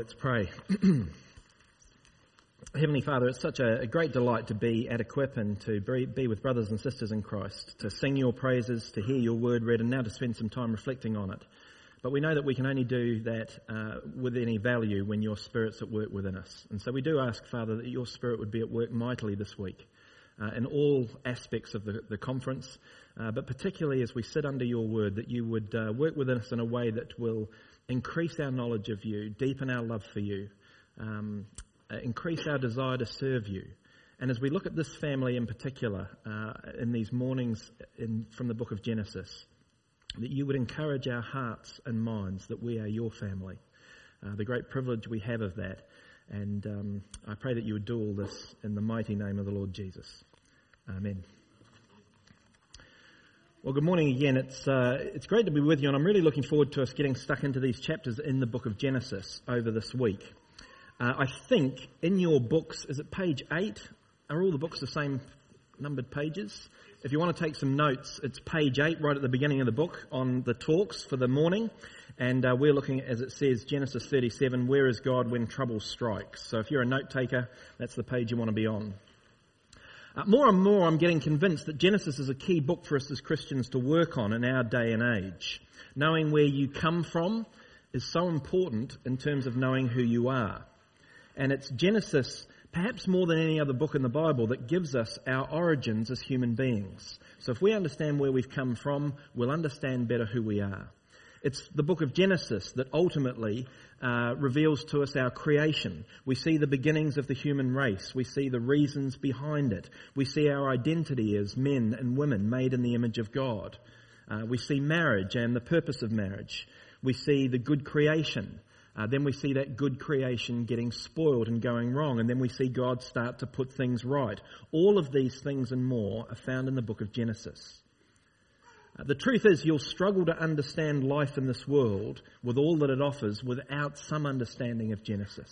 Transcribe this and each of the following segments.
Let's pray. Heavenly Father, it's such a great delight to be at Equip and to be with brothers and sisters in Christ, to sing your praises, to hear your word read, and now to spend some time reflecting on it. But we know that we can only do that with any value when your Spirit's at work within us. And so we do ask, Father, that your Spirit would be at work mightily this week in all aspects of the conference, but particularly as we sit under your word, that you would work within us in a way that will increase our knowledge of you, deepen our love for you, increase our desire to serve you. And as we look at this family in particular, in these mornings from the book of Genesis, that you would encourage our hearts and minds that we are your family, the great privilege we have of that. And I pray that you would do all this in the mighty name of the Lord Jesus. Amen. Well, good morning again. It's great to be with you, and I'm really looking forward to us getting stuck into these chapters in the book of Genesis over this week. I think in your books, is it page 8? Are all the books the same numbered pages? If you want to take some notes, it's page 8 right at the beginning of the book on the talks for the morning. And we're looking at, as it says, Genesis 37, where is God when trouble strikes? So if you're a note taker, that's the page you want to be on. More and more I'm getting convinced that Genesis is a key book for us as Christians to work on in our day and age. Knowing where you come from is so important in terms of knowing who you are. And it's Genesis, perhaps more than any other book in the Bible, that gives us our origins as human beings. So if we understand where we've come from, we'll understand better who we are. It's the book of Genesis that ultimately reveals to us our creation. We see the beginnings of the human race. We see the reasons behind it. We see our identity as men and women made in the image of God. We see marriage and the purpose of marriage. We see the good creation. Then we see that good creation getting spoiled and going wrong. And then we see God start to put things right. All of these things and more are found in the book of Genesis. The truth is, you'll struggle to understand life in this world with all that it offers without some understanding of Genesis.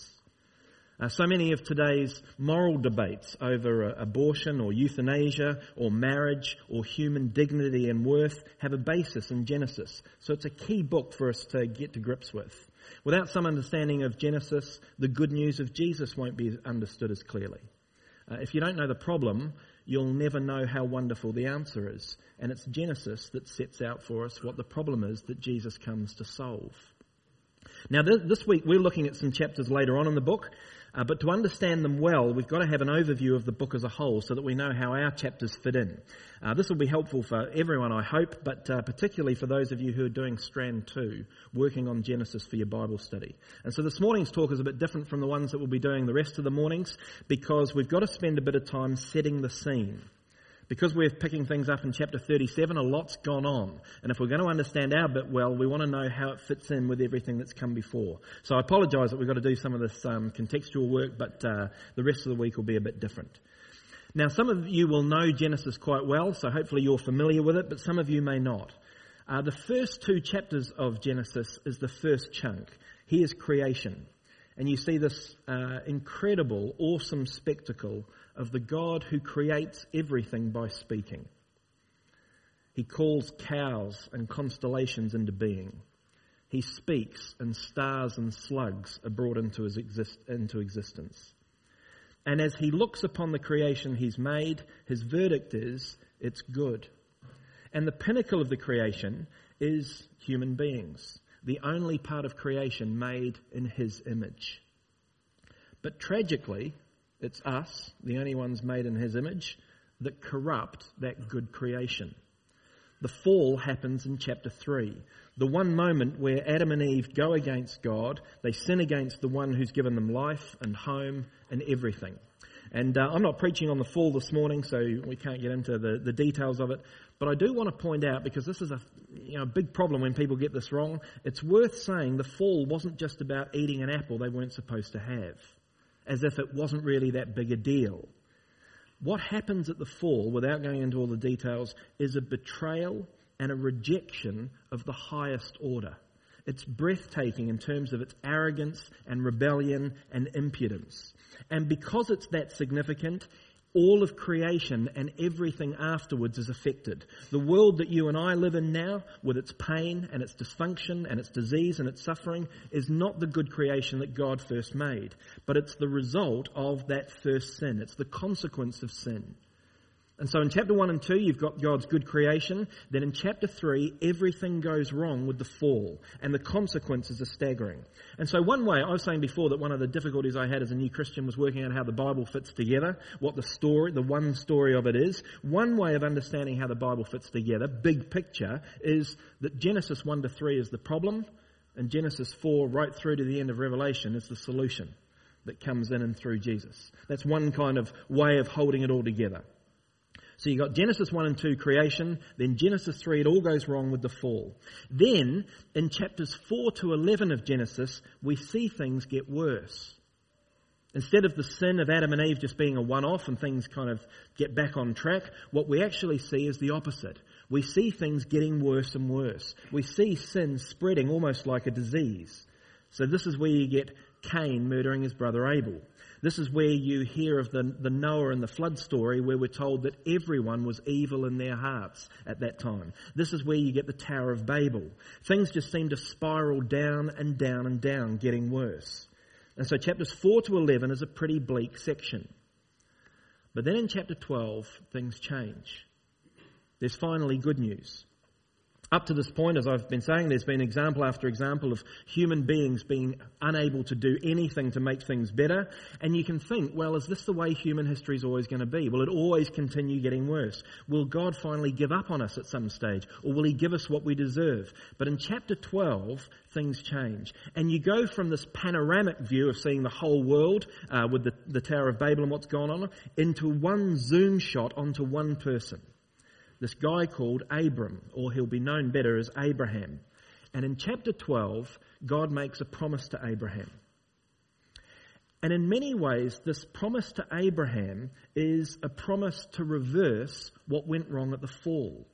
So many of today's moral debates over abortion or euthanasia or marriage or human dignity and worth have a basis in Genesis. So it's a key book for us to get to grips with. Without some understanding of Genesis, the good news of Jesus won't be understood as clearly. If you don't know the problem, you'll never know how wonderful the answer is. And it's Genesis that sets out for us what the problem is that Jesus comes to solve. Now, this week we're looking at some chapters later on in the book, but to understand them well, we've got to have an overview of the book as a whole so that we know how our chapters fit in. This will be helpful for everyone, I hope, but particularly for those of you who are doing Strand 2, working on Genesis for your Bible study. And so this morning's talk is a bit different from the ones that we'll be doing the rest of the mornings, because we've got to spend a bit of time setting the scene. Because we're picking things up in chapter 37, a lot's gone on. And if we're going to understand our bit well, we want to know how it fits in with everything that's come before. So I apologise that we've got to do some of this contextual work, but the rest of the week will be a bit different. Now, some of you will know Genesis quite well, so hopefully you're familiar with it, but some of you may not. The first 2 chapters of Genesis is the first chunk. Here's creation. And you see this incredible, awesome spectacle of the God who creates everything by speaking. He calls cows and constellations into being. He speaks and stars and slugs are brought into existence. And as he looks upon the creation he's made, his verdict is, it's good. And the pinnacle of the creation is human beings, the only part of creation made in his image. But tragically, it's us, the only ones made in his image, that corrupt that good creation. The fall happens in chapter 3. The one moment where Adam and Eve go against God, they sin against the one who's given them life and home and everything. And I'm not preaching on the fall this morning, so we can't get into the details of it. But I do want to point out, because this is a big problem when people get this wrong, it's worth saying the fall wasn't just about eating an apple they weren't supposed to have, as if it wasn't really that big a deal. What happens at the fall, without going into all the details, is a betrayal and a rejection of the highest order. It's breathtaking in terms of its arrogance and rebellion and impudence. And because it's that significant, all of creation and everything afterwards is affected. The world that you and I live in now, with its pain and its dysfunction and its disease and its suffering, is not the good creation that God first made, but it's the result of that first sin. It's the consequence of sin. And so in chapter 1 and 2, you've got God's good creation. Then in chapter 3, everything goes wrong with the fall, and the consequences are staggering. And so one way, I was saying before that one of the difficulties I had as a new Christian was working out how the Bible fits together, what the one story of it is. One way of understanding how the Bible fits together, big picture, is that Genesis 1 to 3 is the problem, and Genesis 4 right through to the end of Revelation is the solution that comes in and through Jesus. That's one kind of way of holding it all together. So you've got Genesis 1 and 2, creation. Then Genesis 3, it all goes wrong with the fall. Then, in chapters 4 to 11 of Genesis, we see things get worse. Instead of the sin of Adam and Eve just being a one-off and things kind of get back on track, what we actually see is the opposite. We see things getting worse and worse. We see sin spreading almost like a disease. So this is where you get Cain murdering his brother Abel. This is where you hear of the Noah and the flood story, where we're told that everyone was evil in their hearts at that time. This is where you get the Tower of Babel. Things just seem to spiral down and down and down, getting worse. And so chapters 4 to 11 is a pretty bleak section. But then in chapter 12, things change. There's finally good news. Up to this point, as I've been saying, there's been example after example of human beings being unable to do anything to make things better. And you can think, well, is this the way human history is always going to be? Will it always continue getting worse? Will God finally give up on us at some stage? Or will he give us what we deserve? But in chapter 12, things change. And you go from this panoramic view of seeing the whole world with the Tower of Babel and what's gone on, into one zoom shot onto one person. This guy called Abram, or he'll be known better as Abraham. And in chapter 12, God makes a promise to Abraham. And in many ways, this promise to Abraham is a promise to reverse what went wrong at the fall.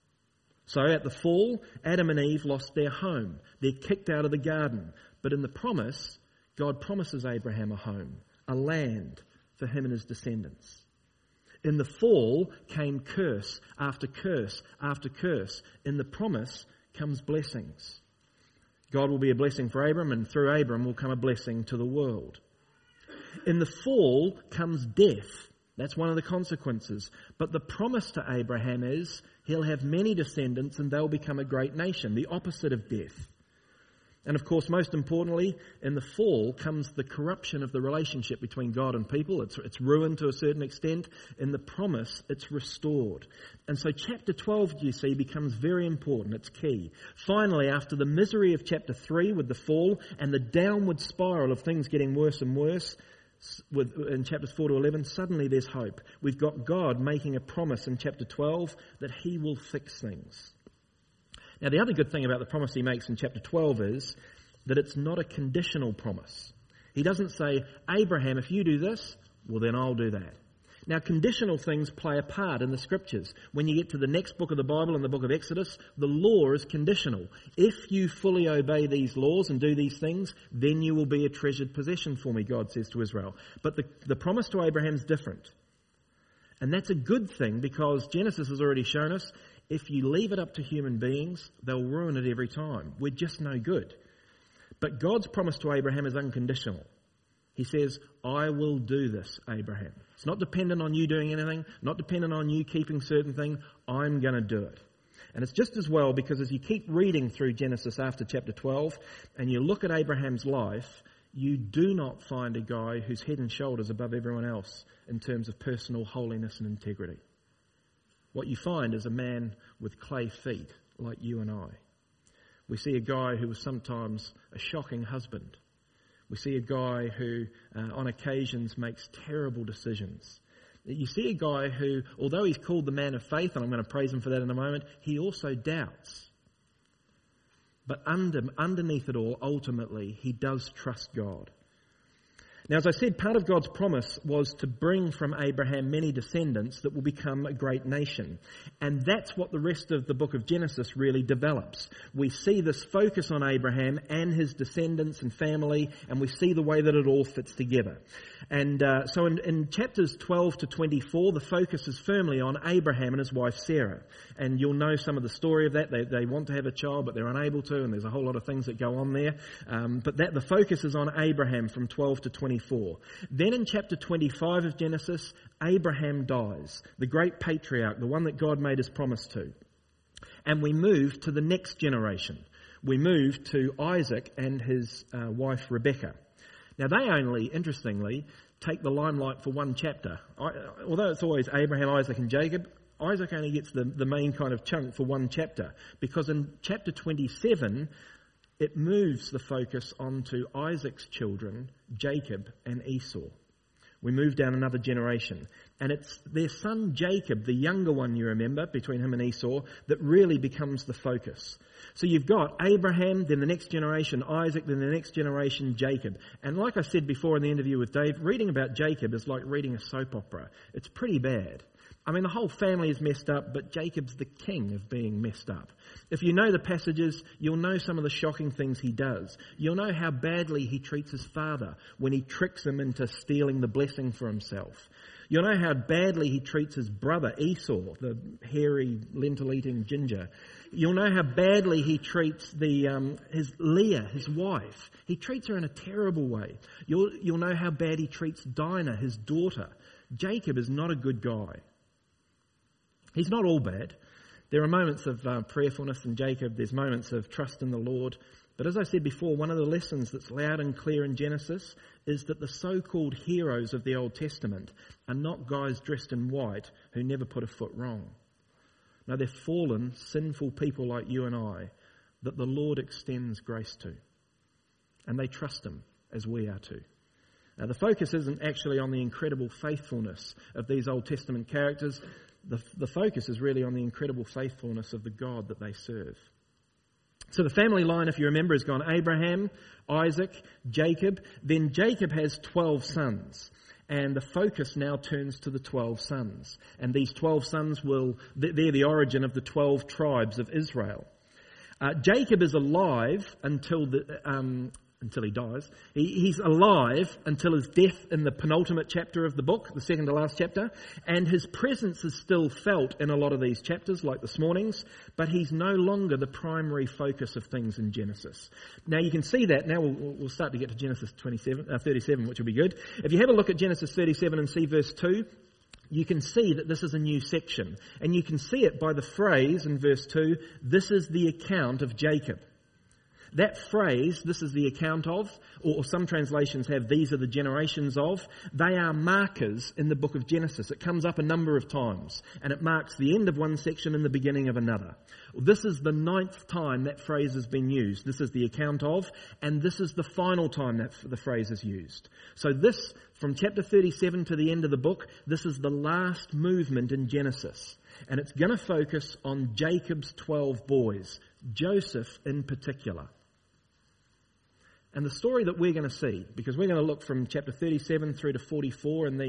So at the fall, Adam and Eve lost their home. They're kicked out of the garden. But in the promise, God promises Abraham a home, a land for him and his descendants. In the fall came curse after curse after curse. In the promise comes blessings. God will be a blessing for Abram, and through Abram will come a blessing to the world. In the fall comes death. That's one of the consequences. But the promise to Abraham is he'll have many descendants and they'll become a great nation, the opposite of death. And of course, most importantly, in the fall comes the corruption of the relationship between God and people. It's ruined to a certain extent. In the promise, it's restored. And so chapter 12, you see, becomes very important. It's key. Finally, after the misery of chapter 3 with the fall and the downward spiral of things getting worse and worse, in chapters 4 to 11, suddenly there's hope. We've got God making a promise in chapter 12 that he will fix things. Now, the other good thing about the promise he makes in chapter 12 is that it's not a conditional promise. He doesn't say, Abraham, if you do this, well, then I'll do that. Now, conditional things play a part in the scriptures. When you get to the next book of the Bible, in the book of Exodus, the law is conditional. If you fully obey these laws and do these things, then you will be a treasured possession for me, God says to Israel. But the promise to Abraham is different. And that's a good thing, because Genesis has already shown us if you leave it up to human beings, they'll ruin it every time. We're just no good. But God's promise to Abraham is unconditional. He says, I will do this, Abraham. It's not dependent on you doing anything, not dependent on you keeping certain things. I'm going to do it. And it's just as well, because as you keep reading through Genesis after chapter 12, and you look at Abraham's life, you do not find a guy who's head and shoulders above everyone else in terms of personal holiness and integrity. What you find is a man with clay feet like you and I. We see a guy who was sometimes a shocking husband. We see a guy who on occasions makes terrible decisions. You see a guy who, although he's called the man of faith, and I'm going to praise him for that in a moment, he also doubts. But underneath it all, ultimately, he does trust God. Now, as I said, part of God's promise was to bring from Abraham many descendants that will become a great nation. And that's what the rest of the book of Genesis really develops. We see this focus on Abraham and his descendants and family, and we see the way that it all fits together. And so in chapters 12 to 24, the focus is firmly on Abraham and his wife Sarah. And you'll know some of the story of that. They want to have a child, but they're unable to, and there's a whole lot of things that go on there. But the focus is on Abraham from 12 to 24. Then in chapter 25 of Genesis, Abraham dies, the great patriarch, the one that God made his promise to. And we move to the next generation. We move to Isaac and his wife Rebekah. Now they only, interestingly, take the limelight for one chapter. Although it's always Abraham, Isaac and Jacob, Isaac only gets the main kind of chunk for one chapter. Because in chapter 27, it moves the focus onto Isaac's children, Jacob and Esau. We move down another generation. And it's their son Jacob, the younger one, you remember, between him and Esau, that really becomes the focus. So you've got Abraham, then the next generation Isaac, then the next generation Jacob. And like I said before in the interview with Dave, reading about Jacob is like reading a soap opera. It's pretty bad. I mean, the whole family is messed up, but Jacob's the king of being messed up. If you know the passages, you'll know some of the shocking things he does. You'll know how badly he treats his father when he tricks him into stealing the blessing for himself. You'll know how badly he treats his brother Esau, the hairy, lentil-eating ginger. You'll know how badly he treats his Leah, his wife. He treats her in a terrible way. You'll know how bad he treats Dinah, his daughter. Jacob is not a good guy. He's not all bad. There are moments of prayerfulness in Jacob. There's moments of trust in the Lord. But as I said before, one of the lessons that's loud and clear in Genesis is that the so-called heroes of the Old Testament are not guys dressed in white who never put a foot wrong. No, they're fallen, sinful people like you and I that the Lord extends grace to. And they trust him as we are too. Now, the focus isn't actually on the incredible faithfulness of these Old Testament characters. The focus is really on the incredible faithfulness of the God that they serve. So the family line, if you remember, has gone Abraham, Isaac, Jacob. Then Jacob has 12 sons. And the focus now turns to the 12 sons. And these 12 sons they're the origin of the 12 tribes of Israel. Jacob is alive until he dies. He's alive until his death in the penultimate chapter of the book, the second to last chapter, and his presence is still felt in a lot of these chapters, like this morning's, but he's no longer the primary focus of things in Genesis. Now you can see that. Now we'll start to get to Genesis 37, which will be good. If you have a look at Genesis 37 and see verse 2, you can see that this is a new section, and you can see it by the phrase in verse 2, this is the account of Jacob. That phrase, this is the account of, or some translations have these are the generations of, they are markers in the book of Genesis. It comes up a number of times, and it marks the end of one section and the beginning of another. This is the 9th time that phrase has been used. This is the account of, and this is the final time that the phrase is used. So this, from chapter 37 to the end of the book, this is the last movement in Genesis. And it's going to focus on Jacob's 12 boys, Joseph in particular. And the story that we're going to see, because we're going to look from chapter 37 through to 44 in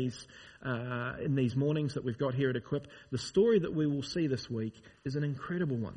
these mornings that we've got here at Equip, the story that we will see this week is an incredible one.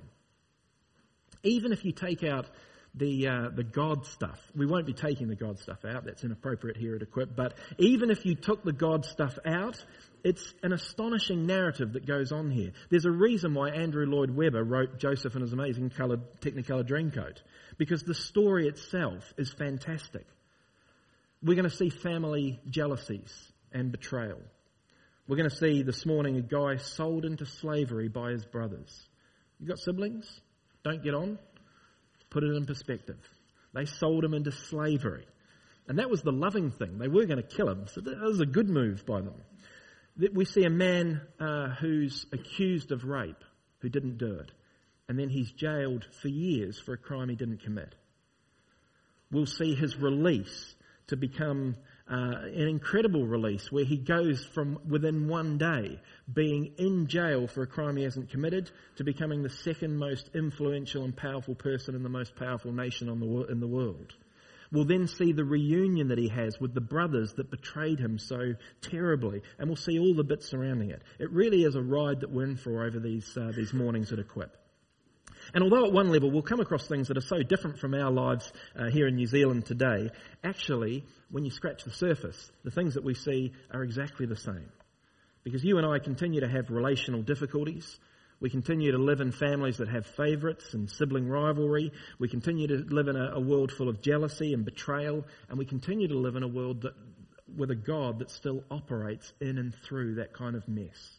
Even if you take out the God stuff, we won't be taking the God stuff out, that's inappropriate here at Equip, but even if you took the God stuff out, it's an astonishing narrative that goes on here. There's a reason why Andrew Lloyd Webber wrote Joseph and his amazing Technicolor Dreamcoat, because the story itself is fantastic. We're going to see family jealousies and betrayal. We're going to see this morning a guy sold into slavery by his brothers. You got siblings? Don't get on? Put it in perspective. They sold him into slavery. And that was the loving thing. They were going to kill him, so that was a good move by them. We see a man who's accused of rape, who didn't do it. And then he's jailed for years for a crime he didn't commit. We'll see his release to become an incredible release where he goes from within one day being in jail for a crime he hasn't committed to becoming the second most influential and powerful person in the most powerful nation in the world. We'll then see the reunion that he has with the brothers that betrayed him so terribly, and we'll see all the bits surrounding it. It really is a ride that we're in for over these mornings at Equip. And although at one level we'll come across things that are so different from our lives here in New Zealand today, actually, when you scratch the surface, the things that we see are exactly the same. Because you and I continue to have relational difficulties. We continue to live in families that have favourites and sibling rivalry. We continue to live in a world full of jealousy and betrayal. And we continue to live in a world with a God that still operates in and through that kind of mess.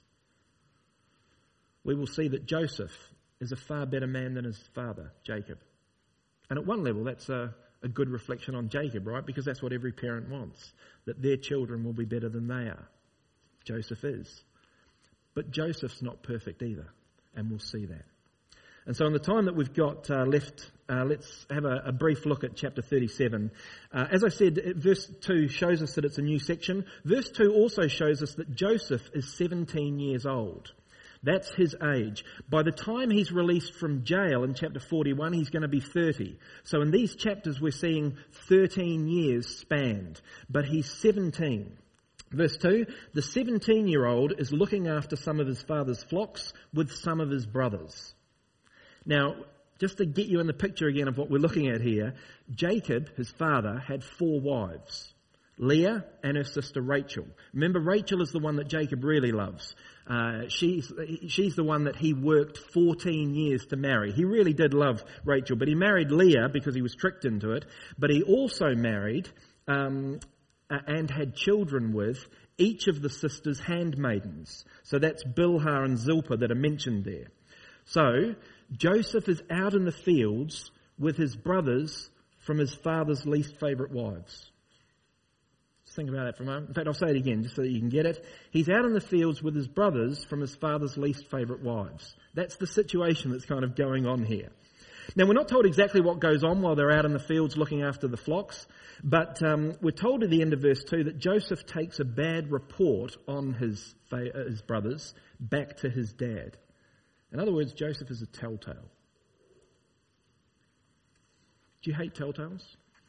We will see that Joseph is a far better man than his father, Jacob. And at one level, that's a good reflection on Jacob, right? Because that's what every parent wants, that their children will be better than they are. Joseph is. But Joseph's not perfect either, and we'll see that. And so in the time that we've got left, let's have a brief look at chapter 37. As I said, verse 2 shows us that it's a new section. Verse 2 also shows us that Joseph is 17 years old. That's his age. By the time he's released from jail in chapter 41, he's going to be 30. So in these chapters, we're seeing 13 years spanned. But he's 17. Verse 2, the 17-year-old is looking after some of his father's flocks with some of his brothers. Now, just to get you in the picture again of what we're looking at here, Jacob, his father, had 4 wives. Leah and her sister Rachel. Remember, Rachel is the one that Jacob really loves. She's the one that he worked 14 years to marry. He really did love Rachel, but he married Leah because he was tricked into it. But he also married and had children with each of the sisters' handmaidens. So that's Bilhah and Zilpah that are mentioned there. So Joseph is out in the fields with his brothers from his father's least favourite wives. Think about that for a moment. In fact, I'll say it again just so that you can get it. He's out in the fields with his brothers from his father's least favourite wives. That's the situation that's kind of going on here. Now, we're not told exactly what goes on while they're out in the fields looking after the flocks, but we're told at the end of verse 2 that Joseph takes a bad report on his brothers back to his dad. In other words, Joseph is a telltale. Do you hate telltales?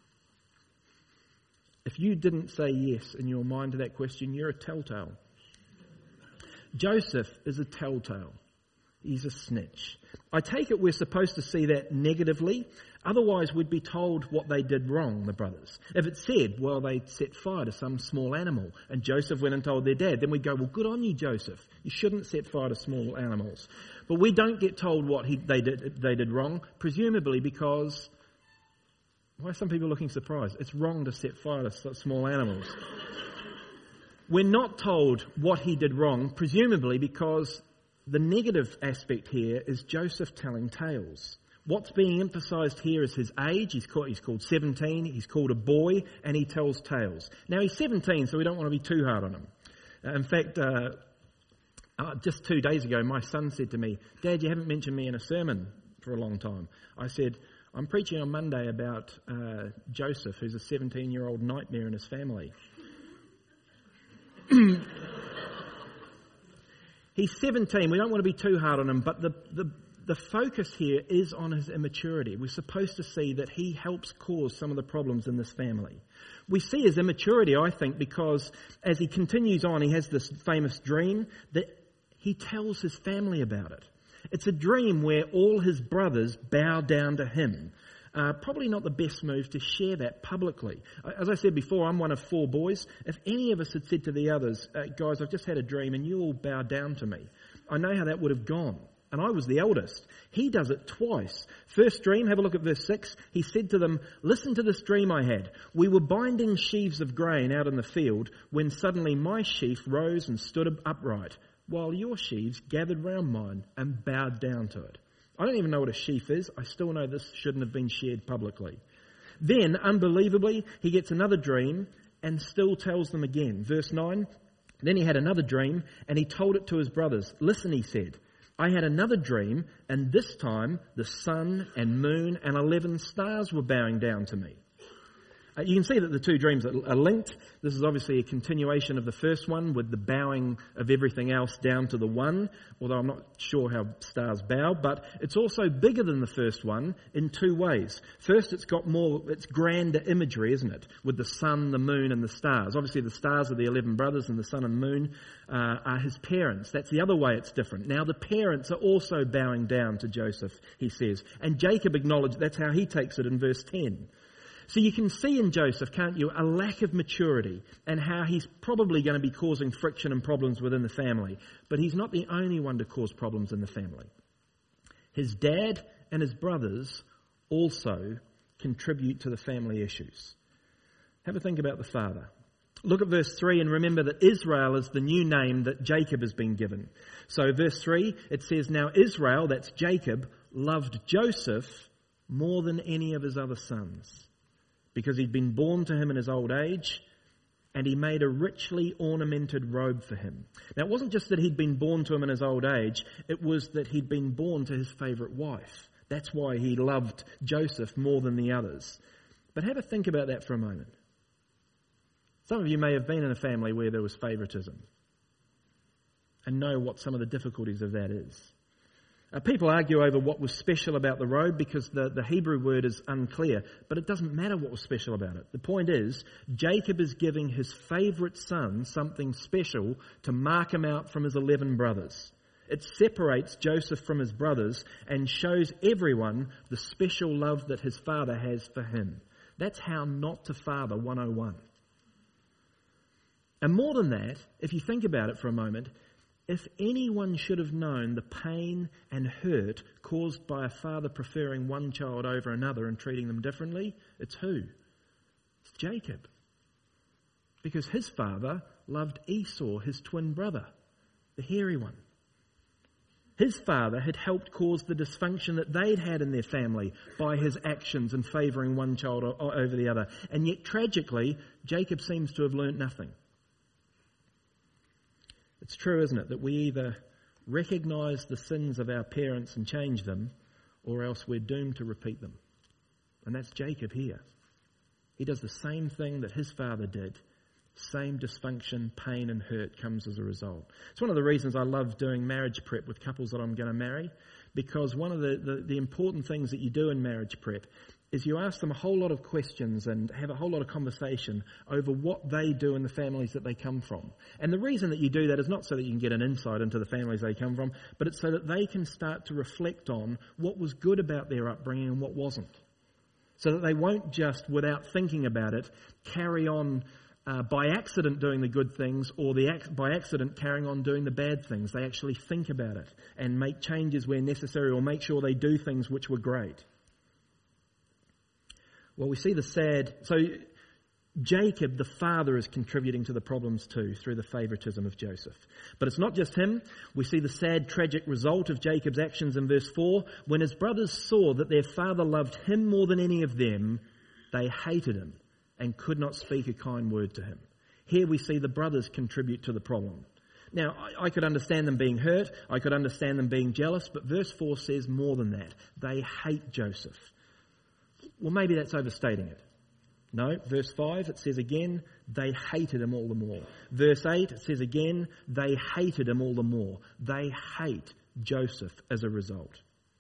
If you didn't say yes in your mind to that question, you're a telltale. Joseph is a telltale. He's a snitch. I take it we're supposed to see that negatively. Otherwise, we'd be told what they did wrong, the brothers. If it said, well, they set fire to some small animal, and Joseph went and told their dad, then we'd go, well, good on you, Joseph. You shouldn't set fire to small animals. But we don't get told what they did wrong, presumably because... Why are some people looking surprised? It's wrong to set fire to small animals. We're not told what he did wrong, presumably because the negative aspect here is Joseph telling tales. What's being emphasised here is his age. He's called 17. He's called a boy, and he tells tales. Now, he's 17, so we don't want to be too hard on him. In fact, just 2 days ago, my son said to me, Dad, you haven't mentioned me in a sermon for a long time. I said, I'm preaching on Monday about Joseph, who's a 17-year-old nightmare in his family. He's 17. We don't want to be too hard on him, but the focus here is on his immaturity. We're supposed to see that he helps cause some of the problems in this family. We see his immaturity, I think, because as he continues on, he has this famous dream that he tells his family about it. It's a dream where all his brothers bow down to him. Probably not the best move to share that publicly. As I said before, I'm one of 4 boys. If any of us had said to the others, guys, I've just had a dream and you all bow down to me, I know how that would have gone. And I was the eldest. He does it twice. First dream, have a look at verse 6. He said to them, listen to this dream I had. We were binding sheaves of grain out in the field when suddenly my sheaf rose and stood upright, while your sheaves gathered round mine and bowed down to it. I don't even know what a sheaf is. I still know this shouldn't have been shared publicly. Then, unbelievably, he gets another dream and still tells them again. Verse 9, then he had another dream and he told it to his brothers. Listen, he said, I had another dream, and this time the sun and moon and 11 stars were bowing down to me. You can see that the two dreams are linked. This is obviously a continuation of the first one with the bowing of everything else down to the one, although I'm not sure how stars bow, but it's also bigger than the first one in two ways. First, it's grander imagery, isn't it? With the sun, the moon and the stars. Obviously the stars are the 11 brothers and the sun and moon are his parents. That's the other way it's different. Now the parents are also bowing down to Joseph, he says. And Jacob acknowledged that's how he takes it in verse 10. So you can see in Joseph, can't you, a lack of maturity and how he's probably going to be causing friction and problems within the family. But he's not the only one to cause problems in the family. His dad and his brothers also contribute to the family issues. Have a think about the father. Look at verse 3 and remember that Israel is the new name that Jacob has been given. So verse 3, it says, "Now Israel," that's Jacob, "loved Joseph more than any of his other sons, because he'd been born to him in his old age, and he made a richly ornamented robe for him." Now, it wasn't just that he'd been born to him in his old age, it was that he'd been born to his favourite wife. That's why he loved Joseph more than the others. But have a think about that for a moment. Some of you may have been in a family where there was favouritism and know what some of the difficulties of that is. People argue over what was special about the robe because the Hebrew word is unclear, but it doesn't matter what was special about it. The point is, Jacob is giving his favourite son something special to mark him out from his 11 brothers. It separates Joseph from his brothers and shows everyone the special love that his father has for him. That's how not to father 101. And more than that, if you think about it for a moment, if anyone should have known the pain and hurt caused by a father preferring one child over another and treating them differently, it's who? It's Jacob. Because his father loved Esau, his twin brother, the hairy one. His father had helped cause the dysfunction that they'd had in their family by his actions and favouring one child over the other. And yet, tragically, Jacob seems to have learnt nothing. It's true, isn't it, that we either recognise the sins of our parents and change them, or else we're doomed to repeat them. And that's Jacob here. He does the same thing that his father did. Same dysfunction, pain and hurt comes as a result. It's one of the reasons I love doing marriage prep with couples that I'm going to marry, because one of the important things that you do in marriage prep is you ask them a whole lot of questions and have a whole lot of conversation over what they do in the families that they come from. And the reason that you do that is not so that you can get an insight into the families they come from, but it's so that they can start to reflect on what was good about their upbringing and what wasn't. So that they won't just, without thinking about it, carry on by accident doing the good things or by accident carrying on doing the bad things. They actually think about it and make changes where necessary or make sure they do things which were great. Well, we see so Jacob, the father, is contributing to the problems too through the favouritism of Joseph. But it's not just him. We see the sad, tragic result of Jacob's actions in verse 4. When his brothers saw that their father loved him more than any of them, they hated him and could not speak a kind word to him. Here we see the brothers contribute to the problem. Now, I could understand them being hurt. I could understand them being jealous. But verse 4 says more than that. They hate Joseph. Well, maybe that's overstating it. No, verse 5, it says again, they hated him all the more. Verse 8, it says again, they hated him all the more. They hate Joseph as a result.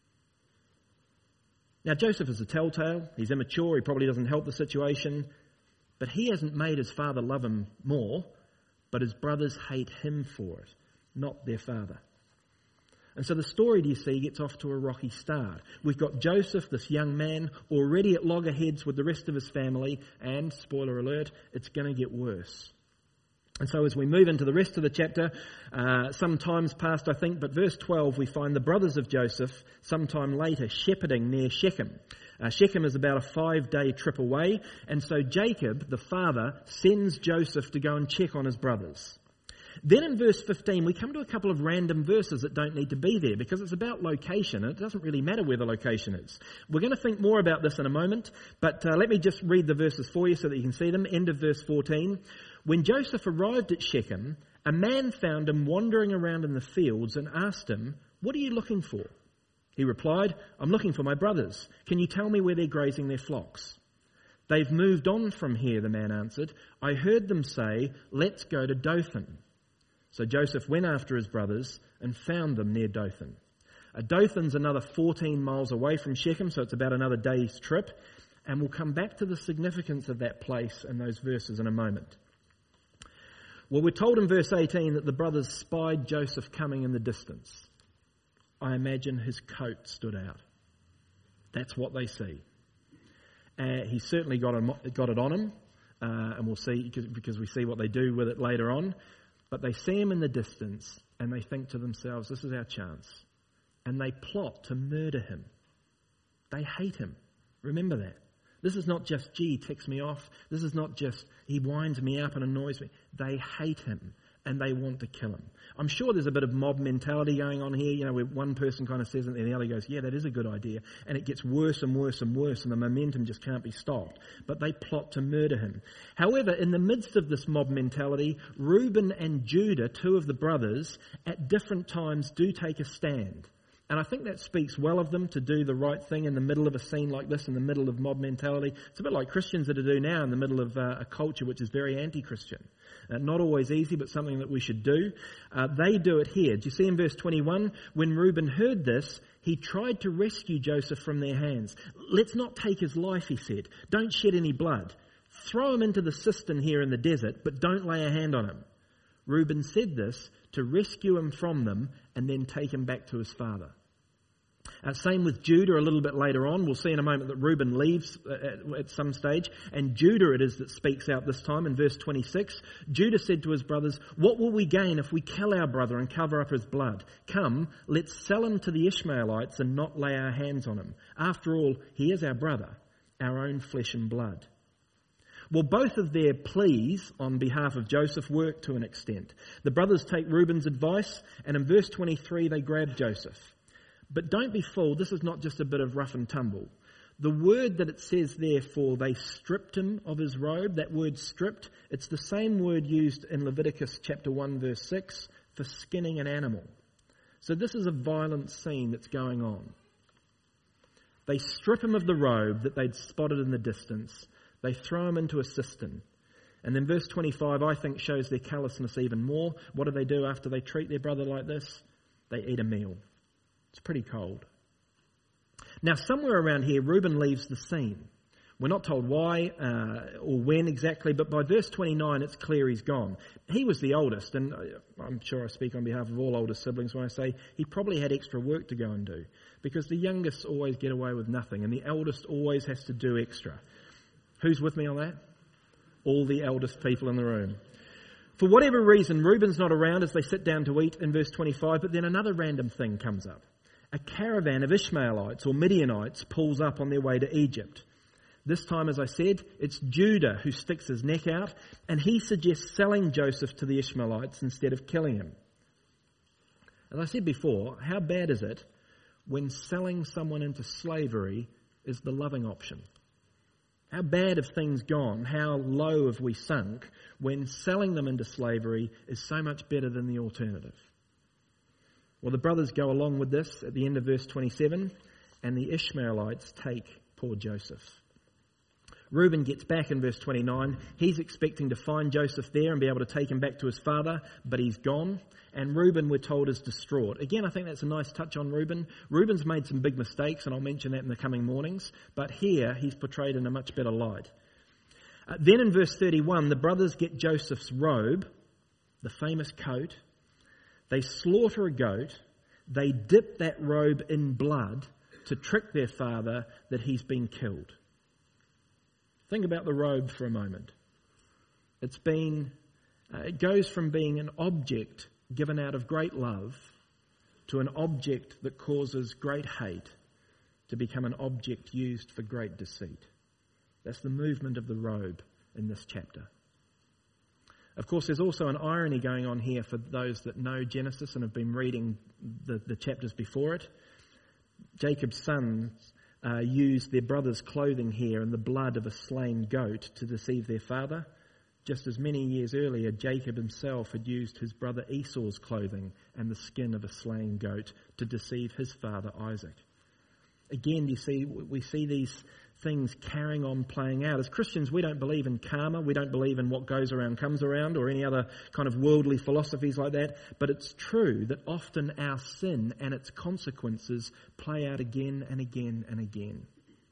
Now, Joseph is a telltale. He's immature. He probably doesn't help the situation. But he hasn't made his father love him more, but his brothers hate him for it, not their father. And so the story, do you see, gets off to a rocky start. We've got Joseph, this young man, already at loggerheads with the rest of his family, and, spoiler alert, it's going to get worse. And so as we move into the rest of the chapter, some time's passed, I think, but verse 12, we find the brothers of Joseph sometime later shepherding near Shechem. Shechem is about a 5-day trip away, and so Jacob, the father, sends Joseph to go and check on his brothers. Then in verse 15, we come to a couple of random verses that don't need to be there because it's about location and it doesn't really matter where the location is. We're going to think more about this in a moment, but let me just read the verses for you so that you can see them. End of verse 14. When Joseph arrived at Shechem, a man found him wandering around in the fields and asked him, "What are you looking for?" He replied, "I'm looking for my brothers. Can you tell me where they're grazing their flocks?" "They've moved on from here," the man answered. "I heard them say, 'Let's go to Dothan.'" So Joseph went after his brothers and found them near Dothan. Dothan's another 14 miles away from Shechem, so it's about another day's trip. And we'll come back to the significance of that place and those verses in a moment. Well, we're told in verse 18 that the brothers spied Joseph coming in the distance. I imagine his coat stood out. That's what they see. He certainly got it on him, and we'll see, because we see what they do with it later on. But they see him in the distance, and they think to themselves, this is our chance. And they plot to murder him. They hate him. Remember that. This is not just, gee, he ticks me off. This is not just, he winds me up and annoys me. They hate him, and they want to kill him. I'm sure there's a bit of mob mentality going on here, where one person kind of says it and the other goes, yeah, that is a good idea. And it gets worse and worse and worse, and the momentum just can't be stopped. But they plot to murder him. However, in the midst of this mob mentality, Reuben and Judah, two of the brothers, at different times do take a stand. And I think that speaks well of them to do the right thing in the middle of a scene like this, in the middle of mob mentality. It's a bit like Christians that do now in the middle of a culture which is very anti-Christian. Not always easy, but something that we should do. They do it here. Do you see in verse 21? When Reuben heard this, he tried to rescue Joseph from their hands. Let's not take his life, he said. Don't shed any blood. Throw him into the cistern here in the desert, but don't lay a hand on him. Reuben said this to rescue him from them and then take him back to his father. Same with Judah a little bit later on. We'll see in a moment that Reuben leaves at some stage. And Judah it is that speaks out this time in verse 26. Judah said to his brothers, "What will we gain if we kill our brother and cover up his blood? Come, let's sell him to the Ishmaelites and not lay our hands on him. After all, he is our brother, our own flesh and blood." Well, both of their pleas on behalf of Joseph work to an extent. The brothers take Reuben's advice, and in verse 23 they grab Joseph. But don't be fooled, this is not just a bit of rough and tumble. The word that it says there for they stripped him of his robe, that word stripped, it's the same word used in Leviticus chapter 1 verse 6 for skinning an animal. So this is a violent scene that's going on. They strip him of the robe that they'd spotted in the distance. They throw him into a cistern. And then verse 25 I think shows their callousness even more. What do after they treat their brother like this? They eat a meal. It's pretty cold. Now, somewhere around here, Reuben leaves the scene. We're not told why or when exactly, but by verse 29, it's clear he's gone. He was the oldest, and I'm sure I speak on behalf of all older siblings when I say he probably had extra work to go and do, because the youngest always get away with nothing, and the eldest always has to do extra. Who's with me on that? All the eldest people in the room. For whatever reason, Reuben's not around as they sit down to eat in verse 25, but then another random thing comes up. A caravan of Ishmaelites or Midianites pulls up on their way to Egypt. This time, as I said, it's Judah who sticks his neck out, and he suggests selling Joseph to the Ishmaelites instead of killing him. As I said before, how bad is it when selling someone into slavery is the loving option? How bad have things gone? How low have we sunk when selling them into slavery is so much better than the alternative? Well, the brothers go along with this at the end of verse 27, and the Ishmaelites take poor Joseph. Reuben gets back in verse 29. He's expecting to find Joseph there and be able to take him back to his father, but he's gone. And Reuben, we're told, is distraught. Again, I think that's a nice touch on Reuben. Reuben's made some big mistakes, and I'll mention that in the coming mornings. But here, he's portrayed in a much better light. Then in verse 31, the brothers get Joseph's robe, the famous coat. They slaughter a goat. They dip that robe in blood to trick their father that he's been killed. Think about the robe for a moment. It goes from being an object given out of great love to an object that causes great hate to become an object used for great deceit. That's the movement of the robe in this chapter. Of course, there's also an irony going on here for those that know Genesis and have been reading the chapters before it. Jacob's sons used their brother's clothing here and the blood of a slain goat to deceive their father. Just as many years earlier, Jacob himself had used his brother Esau's clothing and the skin of a slain goat to deceive his father Isaac. Again, you see, we see these things carrying on playing out. As Christians, we don't believe in karma. We don't believe in what goes around comes around or any other kind of worldly philosophies like that. But it's true that often our sin and its consequences play out again and again and again.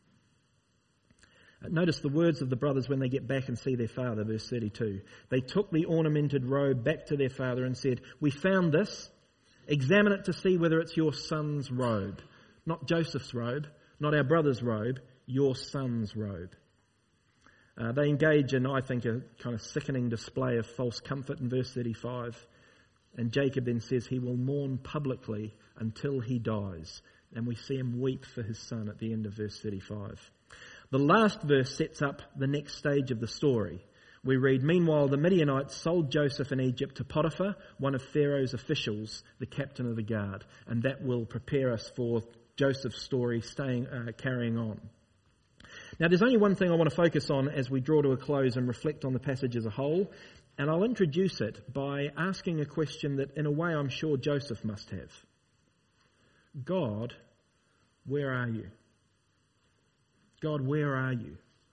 Notice the words of the brothers when they get back and see their father, verse 32. They took the ornamented robe back to their father and said, "We found this. Examine it to see whether it's your son's robe." Not Joseph's robe, not our brother's robe, your son's robe. They engage in, I think, a kind of sickening display of false comfort in verse 35. And Jacob then says he will mourn publicly until he dies. And we see him weep for his son at the end of verse 35. The last verse sets up the next stage of the story. We read, "Meanwhile, the Midianites sold Joseph in Egypt to Potiphar, one of Pharaoh's officials, the captain of the guard." And that will prepare us for Joseph's story carrying on. Now, there's only one thing I want to focus on as we draw to a close and reflect on the passage as a whole, and I'll introduce it by asking a question that, in a way, I'm sure Joseph must have. God, where are you? God, where are you?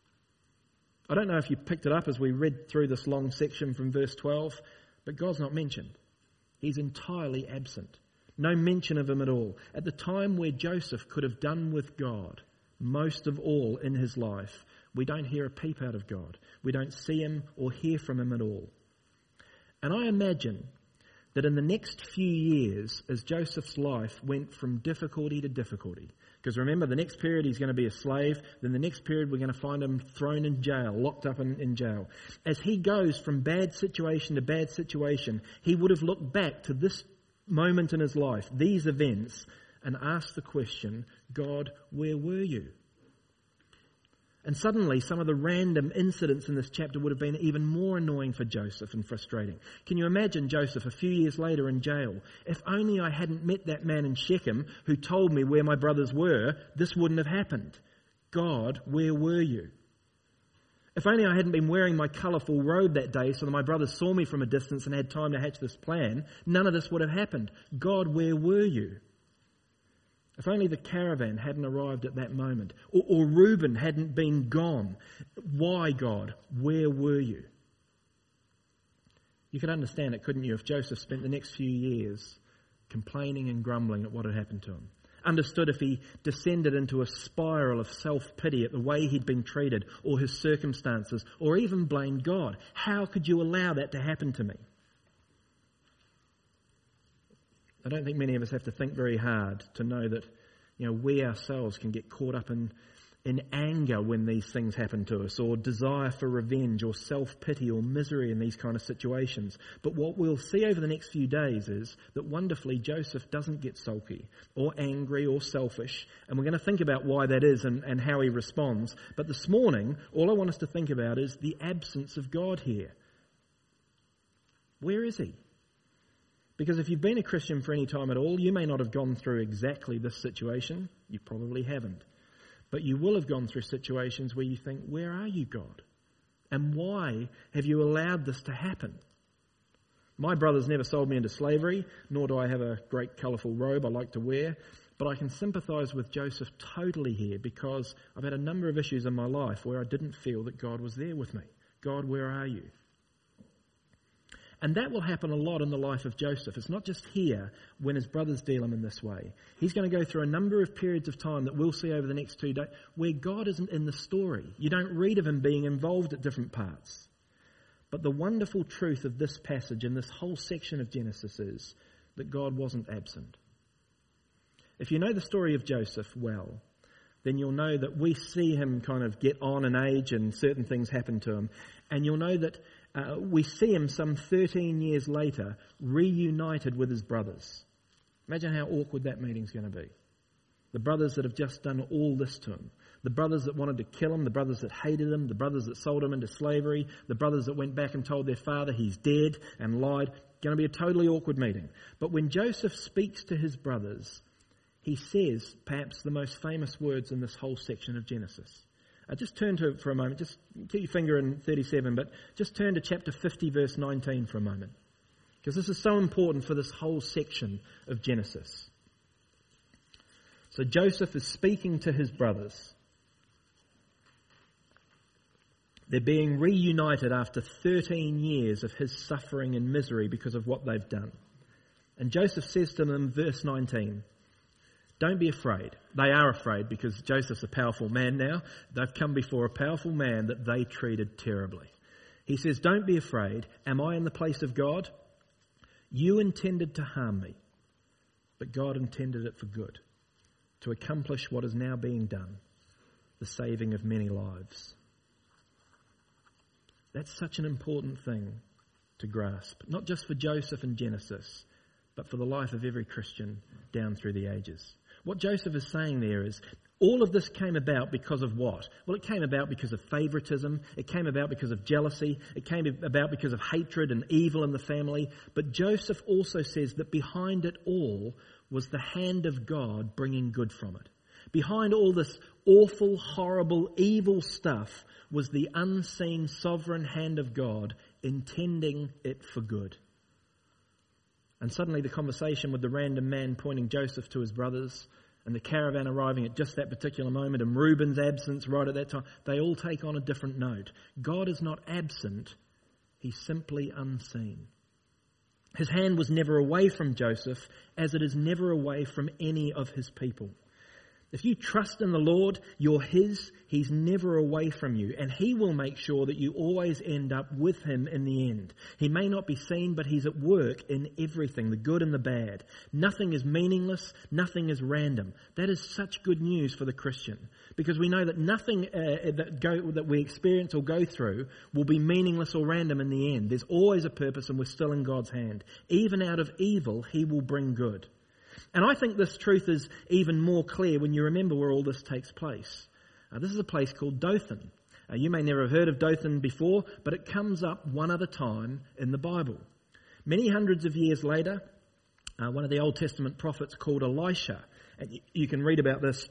I don't know if you picked it up as we read through this long section from verse 12, but God's not mentioned. He's entirely absent. No mention of him at all. At the time where Joseph could have done with God most of all in his life, we don't hear a peep out of God. We don't see him or hear from him at all. And I imagine that in the next few years, as Joseph's life went from difficulty to difficulty, because remember, the next period he's going to be a slave, then the next period we're going to find him thrown in jail, locked up in jail. As he goes from bad situation to bad situation, he would have looked back to this moment in his life, these events, and asked the question, God, where were you? And suddenly, some of the random incidents in this chapter would have been even more annoying for Joseph and frustrating. Can you imagine Joseph a few years later in jail? If only I hadn't met that man in Shechem who told me where my brothers were, this wouldn't have happened. God, where were you? If only I hadn't been wearing my colourful robe that day so that my brothers saw me from a distance and had time to hatch this plan, none of this would have happened. God, where were you? If only the caravan hadn't arrived at that moment, or Reuben hadn't been gone. Why, God? Where were you? You could understand it, couldn't you, if Joseph spent the next few years complaining and grumbling at what had happened to him. Understood if he descended into a spiral of self-pity at the way he'd been treated, or his circumstances, or even blamed God. How could you allow that to happen to me? I don't think many of us have to think very hard to know that, we ourselves can get caught up in anger when these things happen to us, or desire for revenge, or self-pity, or misery in these kind of situations. But what we'll see over the next few days is that wonderfully Joseph doesn't get sulky, or angry, or selfish. And we're going to think about why that is and how he responds. But this morning, all I want us to think about is the absence of God here. Where is he? Because if you've been a Christian for any time at all, you may not have gone through exactly this situation. You probably haven't. But you will have gone through situations where you think, where are you, God? And why have you allowed this to happen? My brothers never sold me into slavery, nor do I have a great colourful robe I like to wear. But I can sympathise with Joseph totally here, because I've had a number of issues in my life where I didn't feel that God was there with me. God, where are you? And that will happen a lot in the life of Joseph. It's not just here when his brothers deal him in this way. He's going to go through a number of periods of time that we'll see over the next 2 days where God isn't in the story. You don't read of him being involved at different parts. But the wonderful truth of this passage and this whole section of Genesis is that God wasn't absent. If you know the story of Joseph well, then you'll know that we see him kind of get on in age and certain things happen to him. And you'll know that we see him some 13 years later reunited with his brothers. Imagine how awkward that meeting's going to be. The brothers that have just done all this to him. The brothers that wanted to kill him, the brothers that hated him, the brothers that sold him into slavery, the brothers that went back and told their father he's dead and lied. Going to be a totally awkward meeting. But when Joseph speaks to his brothers, he says perhaps the most famous words in this whole section of Genesis. Just turn to it for a moment. Just keep your finger in 37, but just turn to chapter 50, verse 19 for a moment. Because this is so important for this whole section of Genesis. So Joseph is speaking to his brothers. They're being reunited after 13 years of his suffering and misery because of what they've done. And Joseph says to them, verse 19, don't be afraid. They are afraid because Joseph's a powerful man now. They've come before a powerful man that they treated terribly. He says, don't be afraid. Am I in the place of God? You intended to harm me, but God intended it for good, to accomplish what is now being done, the saving of many lives. That's such an important thing to grasp, not just for Joseph in Genesis, but for the life of every Christian down through the ages. What Joseph is saying there is, all of this came about because of what? Well, it came about because of favoritism. It came about because of jealousy. It came about because of hatred and evil in the family. But Joseph also says that behind it all was the hand of God bringing good from it. Behind all this awful, horrible, evil stuff was the unseen sovereign hand of God intending it for good. And suddenly the conversation with the random man pointing Joseph to his brothers and the caravan arriving at just that particular moment and Reuben's absence right at that time, they all take on a different note. God is not absent, he's simply unseen. His hand was never away from Joseph, as it is never away from any of his people. If you trust in the Lord, you're his, he's never away from you, and he will make sure that you always end up with him in the end. He may not be seen, but he's at work in everything, the good and the bad. Nothing is meaningless, nothing is random. That is such good news for the Christian, because we know that nothing that we experience or go through will be meaningless or random in the end. There's always a purpose, and we're still in God's hand. Even out of evil, he will bring good. And I think this truth is even more clear when you remember where all this takes place. This is a place called Dothan. You may never have heard of Dothan before, but it comes up one other time in the Bible. Many hundreds of years later, one of the Old Testament prophets called Elisha, and you can read about this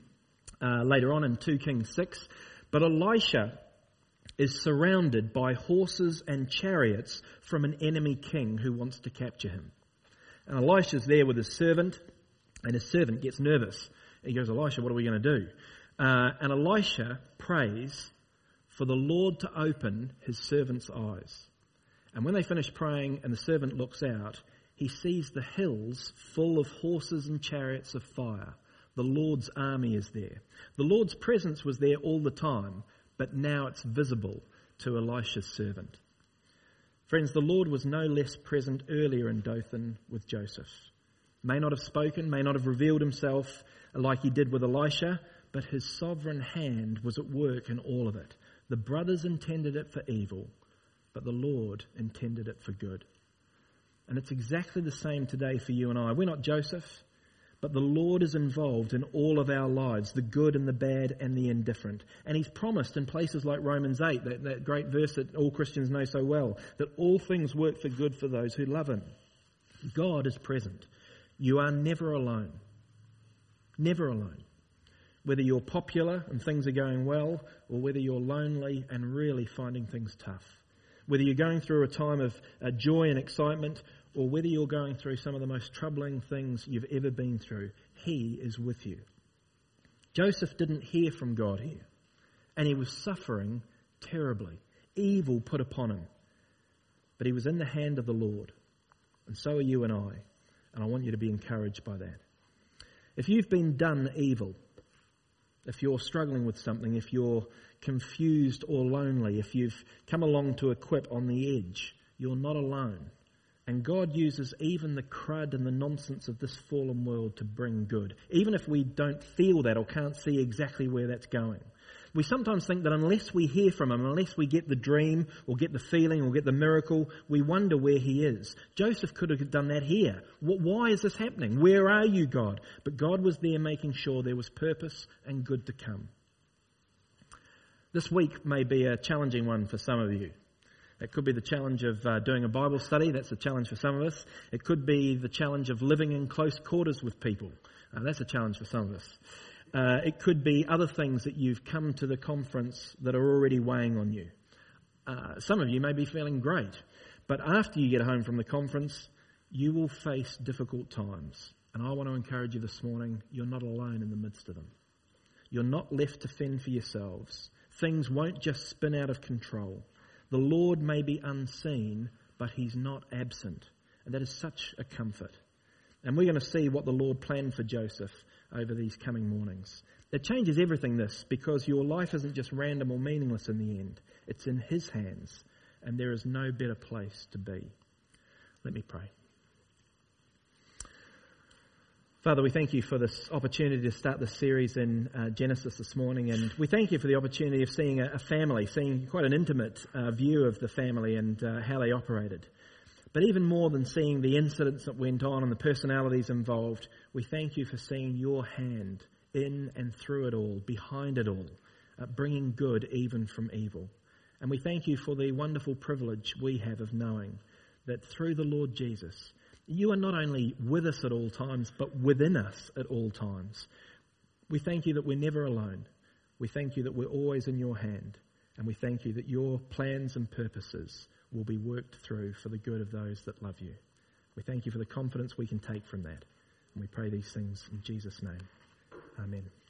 later on in 2 Kings 6, but Elisha is surrounded by horses and chariots from an enemy king who wants to capture him. And Elisha's there with his servant, and his servant gets nervous. He goes, Elisha, what are we going to do? And Elisha prays for the Lord to open his servant's eyes. And when they finish praying and the servant looks out, he sees the hills full of horses and chariots of fire. The Lord's army is there. The Lord's presence was there all the time, but now it's visible to Elisha's servant. Friends, the Lord was no less present earlier in Dothan with Joseph. May not have spoken, may not have revealed himself like he did with Elisha, but his sovereign hand was at work in all of it. The brothers intended it for evil, but the Lord intended it for good. And it's exactly the same today for you and I. We're not Joseph, but the Lord is involved in all of our lives, the good and the bad and the indifferent. And he's promised in places like Romans 8, that great verse that all Christians know so well, that all things work for good for those who love him. God is present. You are never alone. Never alone. Whether you're popular and things are going well, or whether you're lonely and really finding things tough. Whether you're going through a time of joy and excitement, or whether you're going through some of the most troubling things you've ever been through, he is with you. Joseph didn't hear from God here, and he was suffering terribly. Evil put upon him. But he was in the hand of the Lord, and so are you and I want you to be encouraged by that. If you've been done evil, if you're struggling with something, if you're confused or lonely, if you've come along to a quip on the edge, you're not alone. And God uses even the crud and the nonsense of this fallen world to bring good. Even if we don't feel that or can't see exactly where that's going. We sometimes think that unless we hear from him, unless we get the dream or get the feeling or get the miracle, we wonder where he is. Joseph could have done that here. Why is this happening? Where are you, God? But God was there making sure there was purpose and good to come. This week may be a challenging one for some of you. It could be the challenge of doing a Bible study. That's a challenge for some of us. It could be the challenge of living in close quarters with people. That's a challenge for some of us. It could be other things that you've come to the conference that are already weighing on you. Some of you may be feeling great, but after you get home from the conference, you will face difficult times. And I want to encourage you this morning, you're not alone in the midst of them. You're not left to fend for yourselves. things won't just spin out of control. The Lord may be unseen, but he's not absent. And that is such a comfort. And we're going to see what the Lord planned for Joseph over these coming mornings. It changes everything, this, because your life isn't just random or meaningless in the end. It's in his hands, and there is no better place to be. Let me pray. Father, we thank you for this opportunity to start this series in Genesis this morning, and we thank you for the opportunity of seeing a family, seeing quite an intimate view of the family and how they operated. But even more than seeing the incidents that went on and the personalities involved, we thank you for seeing your hand in and through it all, behind it all, bringing good even from evil. And we thank you for the wonderful privilege we have of knowing that through the Lord Jesus, you are not only with us at all times, but within us at all times. We thank you that we're never alone. We thank you that we're always in your hand. And we thank you that your plans and purposes will be worked through for the good of those that love you. We thank you for the confidence we can take from that. And we pray these things in Jesus' name. Amen.